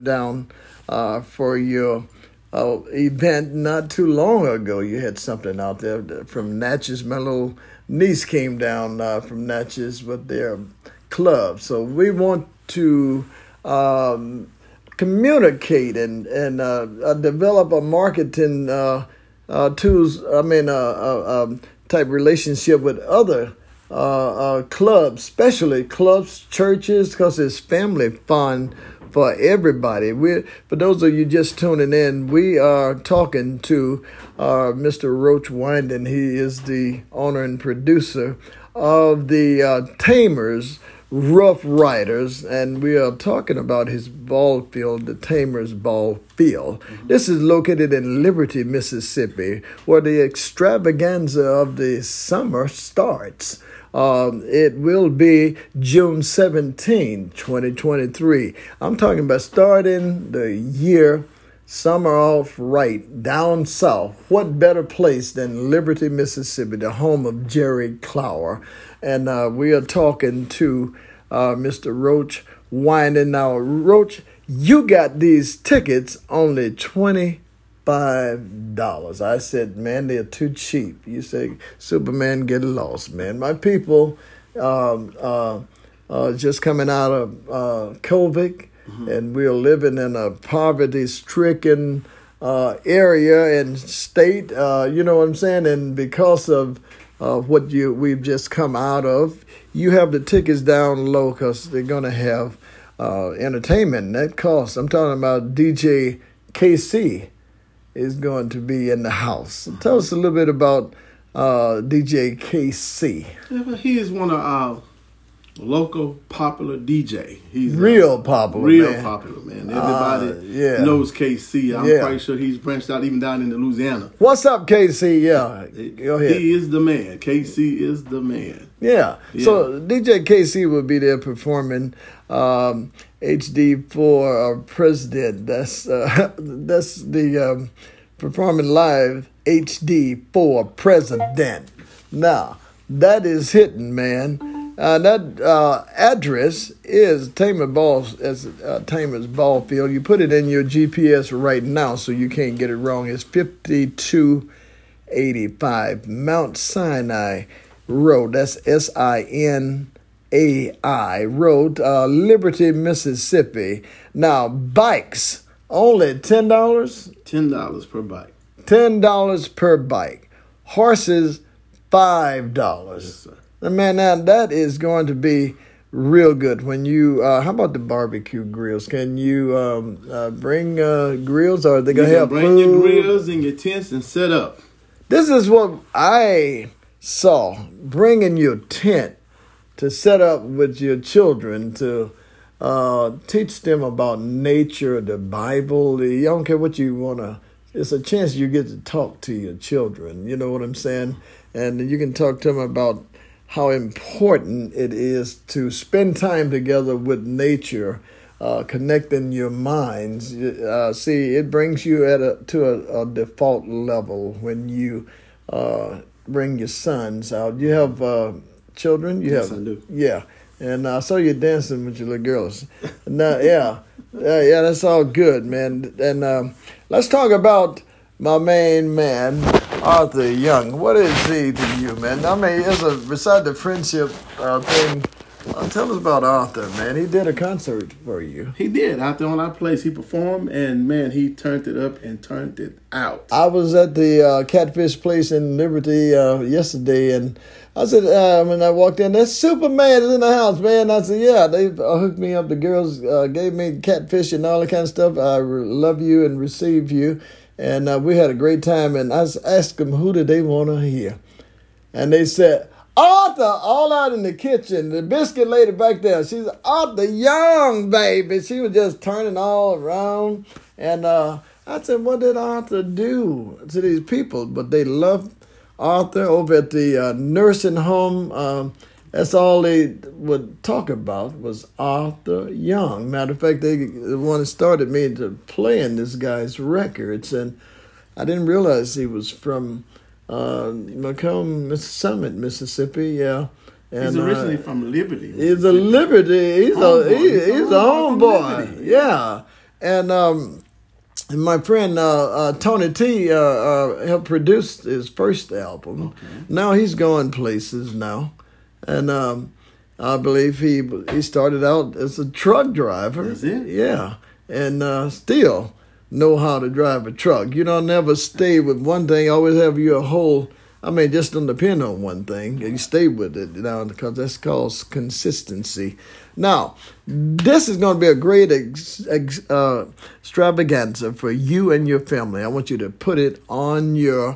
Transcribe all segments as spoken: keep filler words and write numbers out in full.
down uh, for your uh, event not too long ago. You had something out there from Natchez. My little niece came down uh, from Natchez with their club. So we want to um, communicate and, and uh, uh, develop a marketing uh, uh, tools, I mean, uh, uh, um, type relationship with other uh, uh, clubs, especially clubs, churches, because it's family fun for everybody. We, for those of you just tuning in, we are talking to uh, Mister Roach Winden. He is the owner and producer of the uh, Tamers Rough Riders, and we are talking about his ball field, the Tamers Ball Field. Mm-hmm. This is located in Liberty, Mississippi, where the extravaganza of the summer starts. Um, it will be June seventeenth, twenty twenty-three. I'm talking about starting the year summer off right down south. What better place than Liberty, Mississippi, the home of Jerry Clower? And uh, we are talking to uh, Mister Roach Winden. Now, Roach, you got these tickets only twenty-five dollars. I said, man, they're too cheap. You say, Superman, get lost, man. My people um, uh, uh, just coming out of uh, COVID, mm-hmm. and we're living in a poverty-stricken uh, area and state, uh, you know what I'm saying? And because of uh, what you we've just come out of, you have the tickets down low because they're going to have uh, entertainment. That costs. I'm talking about D J K C is going to be in the house. Mm-hmm. Tell us a little bit about uh, D J K C. He is one of our local popular D J. He's real uh, popular, real man. popular, man. Everybody uh, yeah. knows K C. I'm yeah. quite sure he's branched out even down into Louisiana. What's up, K C? Yeah, go ahead. He is the man. K C is the man. Yeah. yeah. So D J K C will be there performing um, H D for uh, President. That's uh, that's the um, performing live H D for President. Now that is hitting, man. Uh, that uh, address is Tamer Ball, as uh, Tamer's Ball Field. You put it in your G P S right now, so you can't get it wrong. It's fifty-two eighty-five Mount Sinai Road. That's S I N A I Road, uh, Liberty, Mississippi. Now, bikes, only ten dollars? ten dollars per bike. ten dollars per bike. Horses, five dollars. Yes, sir. Man, now that is going to be real good. When you, uh, how about the barbecue grills? Can you um, uh, bring uh, grills, or are they going to have bring food? your grills and your tents and set up. This is what I saw, bringing your tent to set up with your children to uh, teach them about nature, the Bible. You don't care what you want to. It's a chance you get to talk to your children. You know what I'm saying? And you can talk to them about how important it is to spend time together with nature, uh, connecting your minds. Uh, see, it brings you at a to a, a default level when you uh, bring your sons out. You have uh, children? You yes, have, I do. Yeah, and I saw you dancing with your little girls. Now, yeah, yeah, yeah, that's all good, man. And um, let's talk about my main man, Arthur Young. What is he to you, man? I mean, it's a, beside the friendship uh, thing, uh, tell us about Arthur, man. He did a concert for you. He did. Out there on our place, he performed, and, man, he turned it up and turned it out. I was at the uh, Catfish Place in Liberty uh, yesterday, and I said, uh, when I walked in, that Superman is in the house, man. I said, yeah, they uh, hooked me up. The girls uh, gave me catfish and all that kind of stuff. I re- love you and receive you. And uh, we had a great time, and I asked them, who did they want to hear? And they said, Arthur, all out in the kitchen. The biscuit lady back there, she's Arthur Young, baby. She was just turning all around. And uh, I said, what did Arthur do to these people? But they loved Arthur over at the uh, nursing home. Um, that's all they would talk about was Arthur Young. Matter of fact, they the one that started me to playing this guy's records, and I didn't realize he was from uh, Macomb, Summit, Mississippi. Yeah, And, he's originally uh, from Liberty. He's a Liberty. He's a he, he's a homeboy. Yeah. and um, and my friend uh, uh, Tony T uh, uh, helped produce his first album. Okay. Now he's going places now, and um, I believe he he started out as a truck driver. That's it? Yeah, and uh, still know how to drive a truck. You don't never stay with one thing. Always have your whole. I mean, just don't depend on one thing. You stay with it, you know, because that's called consistency. Now, this is going to be a great ex, ex, uh, extravaganza for you and your family. I want you to put it on your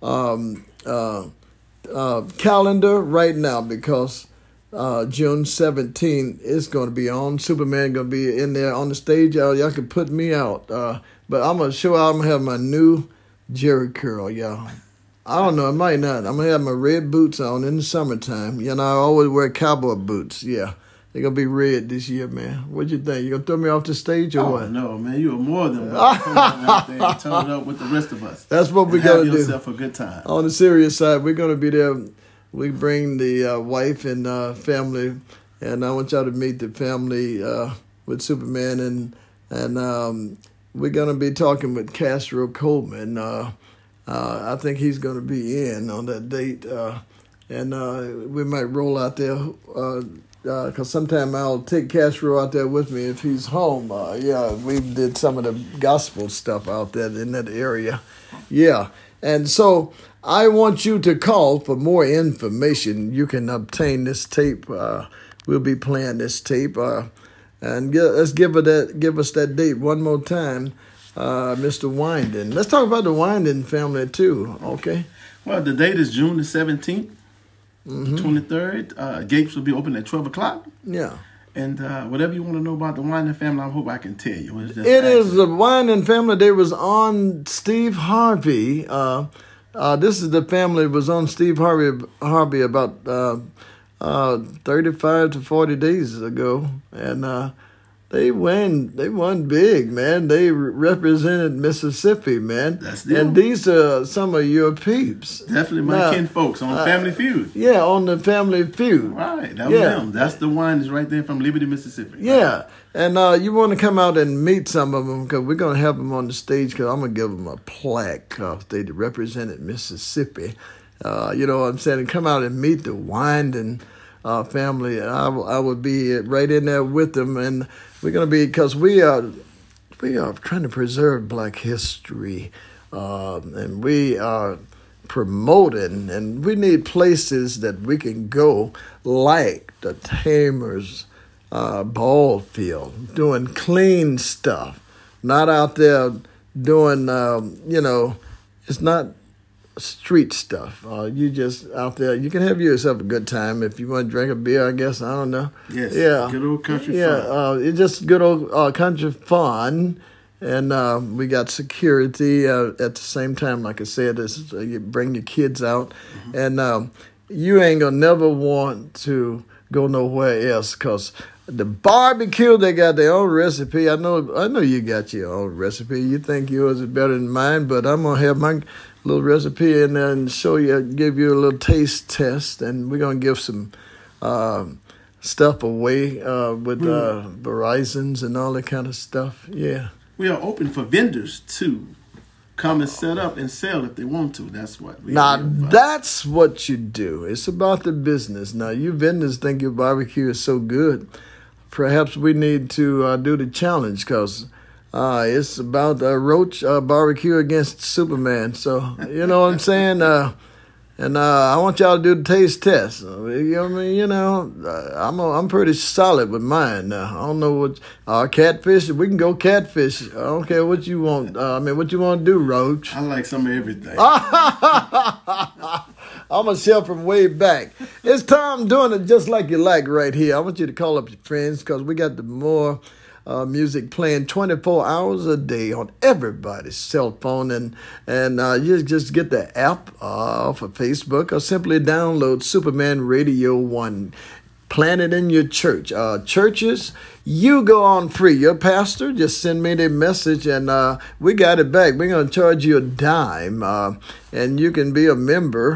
um, uh, uh, calendar right now, because uh, June seventeenth is going to be on. Superman going to be in there on the stage. Y'all, y'all can put me out. Uh, but I'm going to show out. I'm going to have my new Jerry curl, y'all. I don't know. I might not. I'm going to have my red boots on in the summertime. You know, I always wear cowboy boots. Yeah. They're going to be red this year, man. What you think? You going to throw me off the stage or oh, what? No, man. You are more than welcome. Come on out there and turn it up with the rest of us. That's what we got got to do. do. Have yourself a good time. On the serious side, we're going to be there. We bring the uh, wife and uh, family, and I want y'all to meet the family uh, with Superman. And, and um, we're going to be talking with Castro Coleman. Uh, Uh, I think he's going to be in on that date, uh, and uh, we might roll out there because uh, uh, sometime I'll take Castro out there with me if he's home. Uh, yeah, we did some of the gospel stuff out there in that area. Yeah, and so I want you to call for more information. You can obtain this tape. Uh, we'll be playing this tape, uh, and get, let's give it that. Give us that date one more time. Uh, Mister Winden. Let's talk about the Winden family too, okay? Well, the date is June the seventeenth, Mm-hmm. the twenty-third. Uh, gates will be open at twelve o'clock. Yeah. And uh, whatever you want to know about the Winden family, I hope I can tell you. It's just It is accurate. the Winden family. They was on Steve Harvey. Uh, uh, this is the family that was on Steve Harvey, Harvey about uh, uh, thirty-five to forty days ago. And uh, They won. They won big, man. They re- represented Mississippi, man. That's the and deal. these are some of your peeps. Definitely my Now, kin folks on uh, Family Feud. Yeah, on the Family Feud. Right, that was Yeah. them. That's the wine is right there from Liberty, Mississippi. Yeah, and uh, you want to come out and meet some of them because we're going to have them on the stage because I'm going to give them a plaque because they represented Mississippi. Uh, you know what I'm saying? Come out and meet the Winden uh, family. I, I would be right in there with them, and we're going to be, because we are, we are trying to preserve Black history, uh, and we are promoting, and we need places that we can go like the Tamers uh, ball field, doing clean stuff, not out there doing, um, you know, it's not street stuff. Uh, you just out there, you can have yourself a good time if you want to drink a beer, I guess. I don't know. Yes. Yeah. Good old country yeah, fun. Uh, it's just good old uh, country fun. And uh, we got security uh, at the same time. Like I said, this, uh, you bring your kids out. Mm-hmm. And um, you ain't going to never want to go nowhere else because the barbecue, they got their own recipe. I know I know you got your own recipe. You think yours is better than mine, but I'm going to have my little recipe in there and show you, give you a little taste test. And we're going to give some uh, stuff away uh, with uh, Verizons and all that kind of stuff. Yeah. We are open for vendors to come and set up and sell if they want to. That's what we Now, are here for. that's what you do. It's about the business. Now, you vendors think your barbecue is so good. Perhaps we need to uh, do the challenge because uh, it's about uh, Roach uh, barbecue against Superman. So, you know what I'm saying? Uh, and uh, I want y'all to do the taste test. You know what I mean? You know, uh, I'm a, I'm pretty solid with mine now. I don't know what uh, catfish. We can go catfish. I don't care what you want. Uh, I mean, what you want to do, Roach? I like some of everything. I'm a chef from way back. It's time doing it just like you like right here. I want you to call up your friends because we got the more uh, music playing twenty-four hours a day on everybody's cell phone. And, and uh, you just get the app uh, off of Facebook or simply download Superman Radio one. Plant it in your church. Uh, churches, you go on free. Your pastor, just send me the message and uh, we got it back. We're going to charge you a dime uh, and you can be a member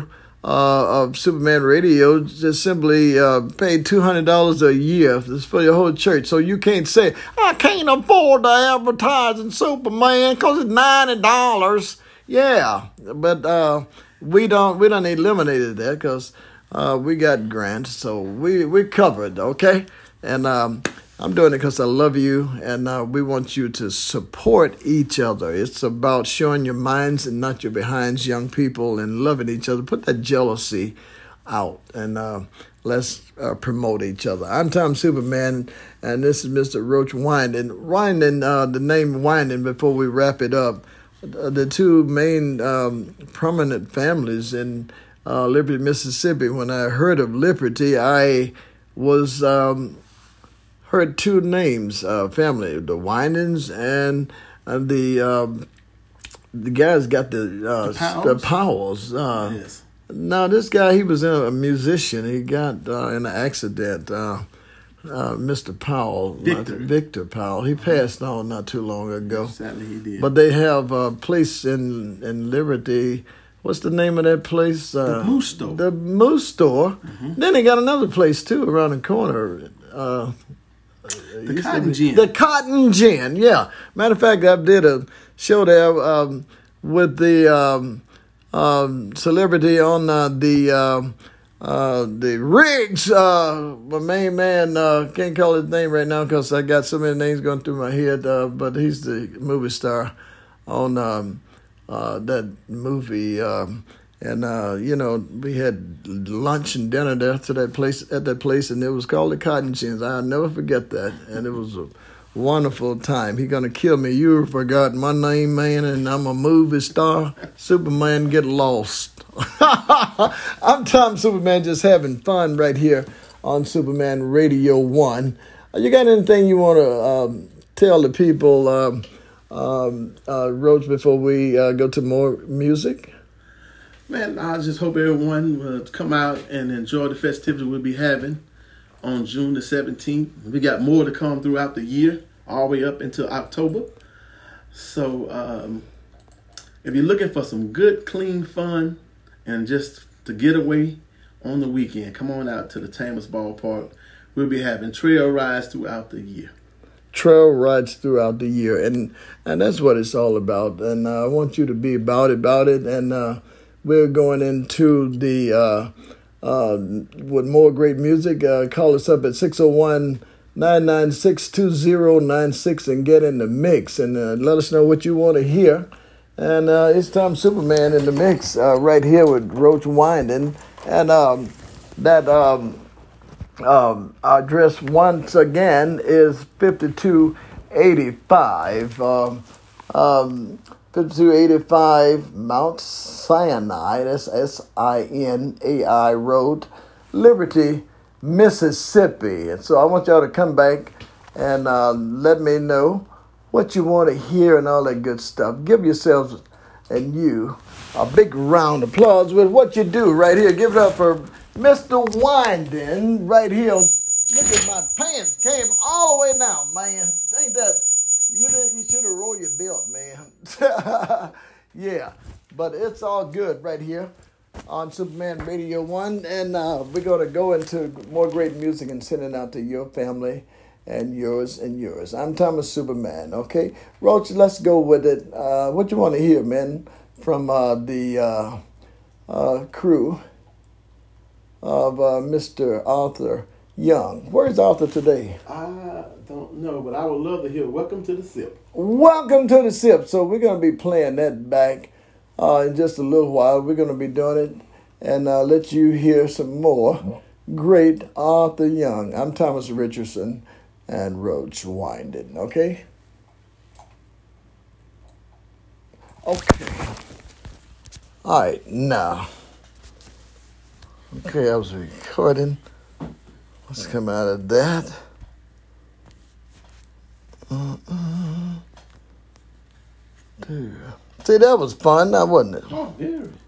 uh, of Superman Radio, just simply uh, pay two hundred dollars a year. This is for your whole church. So you can't say, I can't afford to advertise in Superman because it's ninety dollars. Yeah, but uh, we don't we don't eliminate that because uh, we got grants, so we we covered, okay? And um, I'm doing it because I love you, and uh, we want you to support each other. It's about showing your minds and not your behinds, young people, and loving each other. Put that jealousy out, and uh, let's uh, promote each other. I'm Tom Superman, and this is Mister Roach Winding. Winding, uh, the name Winding, before we wrap it up, uh, the two main um, prominent families in uh, Liberty, Mississippi. When I heard of Liberty, I was... Um, heard two names, uh, family, the Windings and uh, the um, the guys got the uh, the Powells. The Powells. Uh, yes. Now this guy, he was a musician. He got uh, in an accident. Uh, uh, Mister Powell, Victor. Uh, Victor Powell. He passed on not too long ago. Sadly, he did. But they have a place in in Liberty. What's the name of that place? Uh, the Moose Store. The Moose Store. Mm-hmm. Then they got another place too around the corner. Uh, The Cotton Gin. The Cotton Gin, yeah. Matter of fact, I did a show there um, with the um, um, celebrity on uh, the um, uh, the Riggs. Uh, my main man, uh, can't call his name right now because I got so many names going through my head, uh, but he's the movie star on um, uh, that movie. Um, And, uh, you know, we had lunch and dinner there to that place, at that place, and it was called the Cotton Gins. I'll never forget that. And it was a wonderful time. He going to kill me. You forgot my name, man, and I'm a movie star. Superman, get lost. I'm Tom Superman, just having fun right here on Superman Radio one. You got anything you want to um, tell the people, um, um, uh, Roach, before we uh, go to more music? Man, I just hope everyone will come out and enjoy the festivities we'll be having on June the seventeenth. We got more to come throughout the year, all the way up until October. So um, if you're looking for some good, clean fun and just to get away on the weekend, come on out to the Tamers Ballpark. We'll be having trail rides throughout the year. Trail rides throughout the year, and and that's what it's all about. And uh, I want you to be about it, about it, and uh, we're going into the, uh, uh, with more great music. Uh, call us up at six oh one, nine nine six, two oh nine six and get in the mix and uh, let us know what you want to hear. And uh, it's Tom Superman in the mix uh, right here with Roach Winding. And um, that um, um, address once again is fifty-two eighty-five. Um, um, fifty-two eighty-five Mount Sinai, that's S I N A I Road, Liberty, Mississippi. And so I want y'all to come back and uh, let me know what you want to hear and all that good stuff. Give yourselves and you a big round of applause with what you do right here. Give it up for Mister Winding right here. Look at my pants, came all the way down, man. Ain't that... You did, you should have rolled your belt, man. Yeah, but it's all good right here on Superman Radio one. And uh, we're going to go into more great music and send it out to your family and yours and yours. I'm Thomas Superman, okay? Roach, let's go with it. Uh, what you want to hear, man, from uh, the uh, uh, crew of uh, Mister Arthur Young. Where's Arthur today? I don't know, but I would love to hear Welcome to the Sip. Welcome to the Sip. So we're going to be playing that back uh, in just a little while. We're going to be doing it and uh, let you hear some more great Arthur Young. I'm Thomas Richardson and Roach Winding, okay? Okay. All right, now. Okay, I was recording. Let's come out of that. Uh-uh. Dude. See, that was fun, now, wasn't it? Oh, yeah.